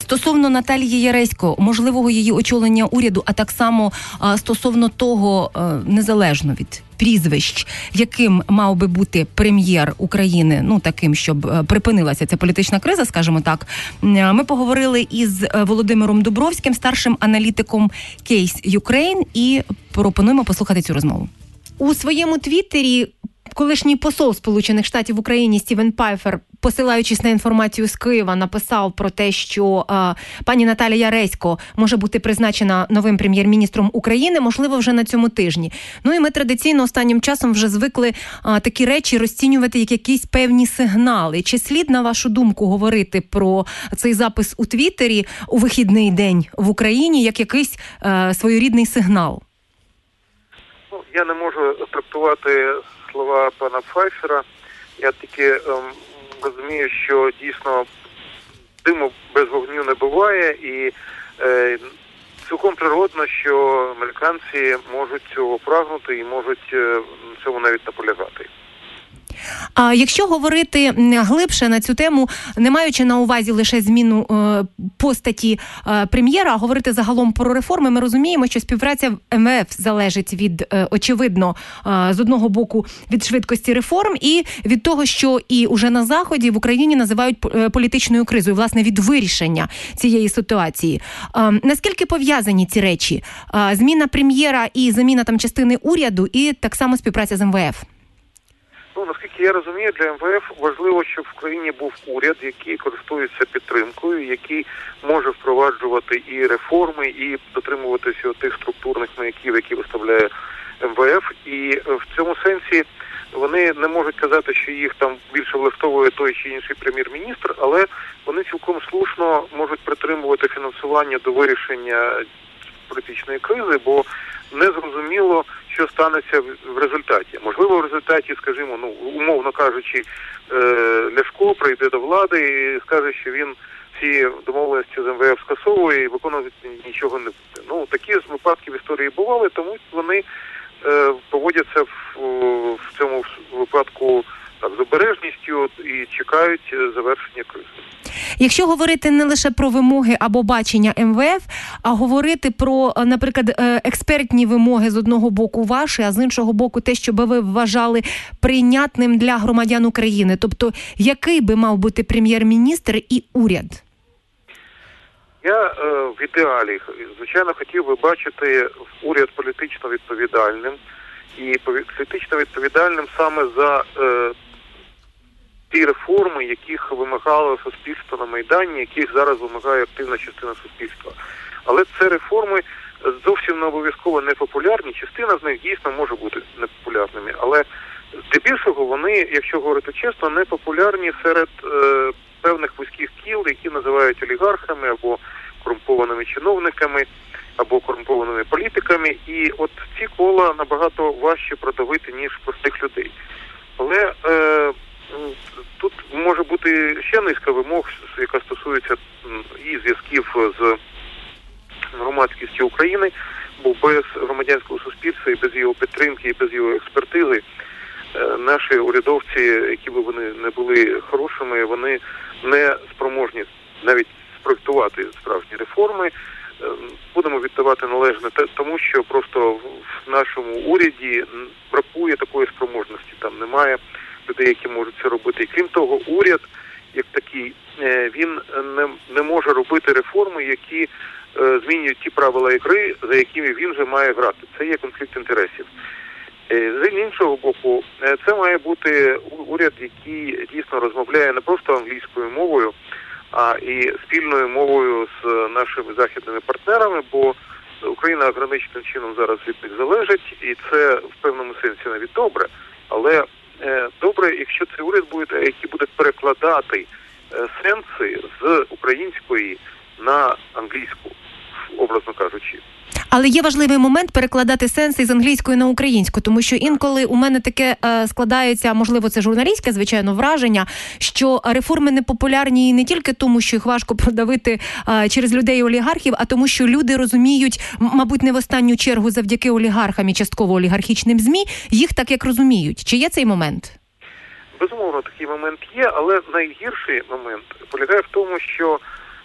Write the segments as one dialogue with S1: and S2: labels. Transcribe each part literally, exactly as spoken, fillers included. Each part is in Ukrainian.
S1: Стосовно Наталії Яресько, можливого її очолення уряду, а так само а, стосовно того, а, незалежно від прізвищ, яким мав би бути прем'єр України, ну таким, щоб припинилася ця політична криза, скажімо так, ми поговорили із Володимиром Дубровським, старшим аналітиком Case Ukraine, і пропонуємо послухати цю розмову. У своєму твіттері колишній посол Сполучених Штатів в Україні Стівен Пайфер, посилаючись на інформацію з Києва, написав про те, що е, пані Наталія Яресько може бути призначена новим прем'єр-міністром України, можливо, вже на цьому тижні. Ну і ми традиційно останнім часом вже звикли е, такі речі розцінювати як якісь певні сигнали. Чи слід, на вашу думку, говорити про цей запис у Твіттері у вихідний день в Україні як якийсь е, своєрідний сигнал?
S2: Ну, я не можу трактувати слова пана Пайфера. Я тільки ем, розумію, що дійсно диму без вогню не буває, і е, цілком природно, що американці можуть цього прагнути і можуть е, цьому навіть наполягати.
S1: А якщо говорити глибше на цю тему, не маючи на увазі лише зміну е, постаті е, прем'єра, а говорити загалом про реформи, ми розуміємо, що співпраця в ем ве еф залежить від, е, очевидно, е, з одного боку від швидкості реформ і від того, що і уже на Заході в Україні називають е, політичною кризою, власне, від вирішення цієї ситуації. Е, наскільки пов'язані ці речі? Е, зміна прем'єра і заміна там частини уряду, і так само співпраця з ем ве еф?
S2: Ну, наскільки я розумію, для ем ве еф важливо, щоб в країні був уряд, який користується підтримкою, який може впроваджувати і реформи, і дотримуватися тих структурних маяків, які виставляє ем ве еф. І в цьому сенсі вони не можуть казати, що їх там більше влаштовує той чи інший прем'єр-міністр, але вони цілком слушно можуть притримувати фінансування до вирішення політичної кризи, бо незрозуміло, що станеться в результаті. Можливо, в результаті, скажімо, ну, умовно кажучи, Ляшко прийде до влади і скаже, що він ці домовленості з ем ве еф скасовує і виконувати нічого не буде. Ну, такі випадки в історії бували, тому вони е, поводяться в, в цьому випадку так, з обережністю і чекають завершення кризи.
S1: Якщо говорити не лише про вимоги або бачення ем ве еф, а говорити про, наприклад, експертні вимоги з одного боку ваші, а з іншого боку те, що би ви вважали прийнятним для громадян України. Тобто, який би мав бути прем'єр-міністр і уряд?
S2: Я е, в ідеалі, звичайно, хотів би бачити уряд політично відповідальним і політично відповідальним саме за е, ті реформи, яких вимагало суспільство на Майдані, яких зараз вимагає активна частина суспільства. Але це реформи зовсім не обов'язково непопулярні, частина з них дійсно може бути непопулярними, але здебільшого вони, якщо говорити чесно, непопулярні серед е, певних вузьких кіл, які називають олігархами або корумпованими чиновниками, або корумпованими політиками, і от ці кола набагато важче продавити, ніж простих людей. Але е, тут може бути ще низка вимог, яка стосується і зв'язків з громадськістю України, бо без громадянського суспільства і без його підтримки, і без його експертизи наші урядовці, які б вони не були хорошими, вони не спроможні навіть спроектувати справжні реформи. Будемо віддавати належне тому, що просто в нашому уряді бракує такої спроможності, там немає людей, які можуть це робити. І крім того, уряд, як такий, він не, не може робити реформи, які е, змінюють ті правила ігри, за якими він вже має грати. Це є конфлікт інтересів. Е, з іншого боку, це має бути уряд, який дійсно розмовляє не просто англійською мовою, а і спільною мовою з нашими західними партнерами, бо Україна ограниченим чином зараз від них залежить, і це в певному сенсі навіть добре. Але е, добре, якщо цей уряд буде, який буде перекладати е, сенси з української на англійську, образно кажучи.
S1: Але є важливий момент перекладати сенси з англійської на українську, тому що інколи у мене таке е, складається, можливо, це журналістське, звичайно, враження, що реформи непопулярні не тільки тому, що їх важко продавити е, через людей-олігархів, а тому, що люди розуміють, мабуть, не в останню чергу завдяки олігархам і частково олігархічним ЗМІ, їх так, як розуміють. Чи є цей момент?
S2: Безумовно, такий момент є, але найгірший момент полягає в тому, що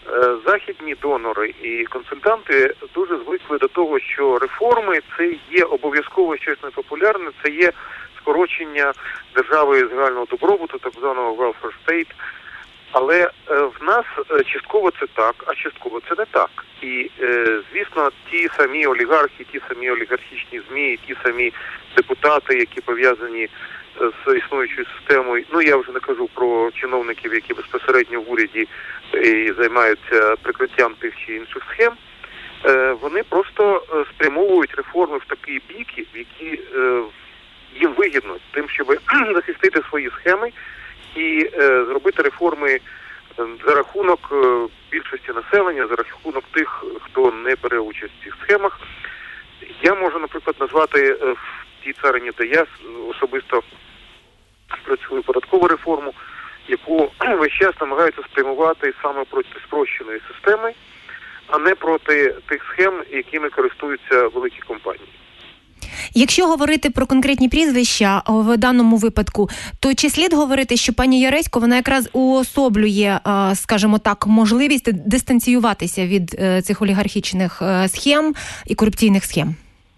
S2: західні донори і консультанти дуже звикли до того, що реформи – це є обов'язково щось непопулярне, це є скорочення держави загального добробуту, так званого welfare state. Але в нас частково це так, а частково це не так. І, звісно, ті самі олігархи, ті самі олігархічні ЗМІ, ті самі депутати, які пов'язані з існуючою системою, ну я вже не кажу про чиновників, які безпосередньо в уряді і займаються прикриттям тих чи інших схем, вони просто спрямовують реформи в такий бік, в які їм вигідно, тим, щоб захистити свої схеми і зробити реформи за рахунок більшості населення, за рахунок тих, хто не бере участь в цих схемах. Я можу, наприклад, назвати в тій царині, де я особисто працюю, податкову реформу, яку весь час намагаються спрямувати саме проти спрощеної системи, а не проти тих схем, якими користуються великі компанії.
S1: Якщо говорити про конкретні прізвища в даному випадку, то чи слід говорити, що пані Яресько, вона якраз уособлює, скажімо так, можливість дистанціюватися від цих олігархічних схем і корупційних схем?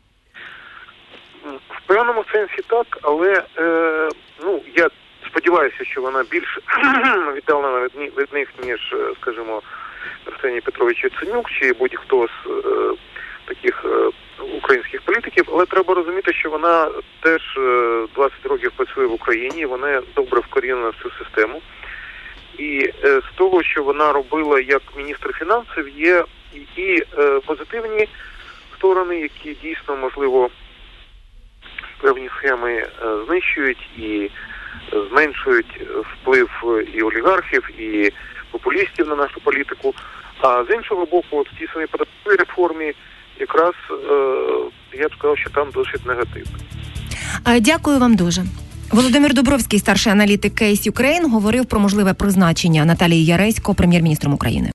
S2: В певному сенсі так, але е, ну, я сподіваюся, що вона більш віддалена від, від них, ніж, скажімо, Арсеній Петрович Яценюк чи будь-хто з е, таких е, українських політиків, але треба розуміти, що вона теж двадцять років працює в Україні, вона добре вкорінена в цю систему. І е, з того, що вона робила як міністр фінансів, є і, і е, позитивні сторони, які дійсно, можливо, певні схеми е, знищують і зменшують вплив і олігархів, і популістів на нашу політику. А з іншого боку, от в тій самій податковій реформі якраз, я б сказав, що там досить негативно.
S1: Дякую вам дуже. Володимир Дубровський, старший аналітик Кейс Юкрейн, говорив про можливе призначення Наталії Яресько прем'єр-міністром України.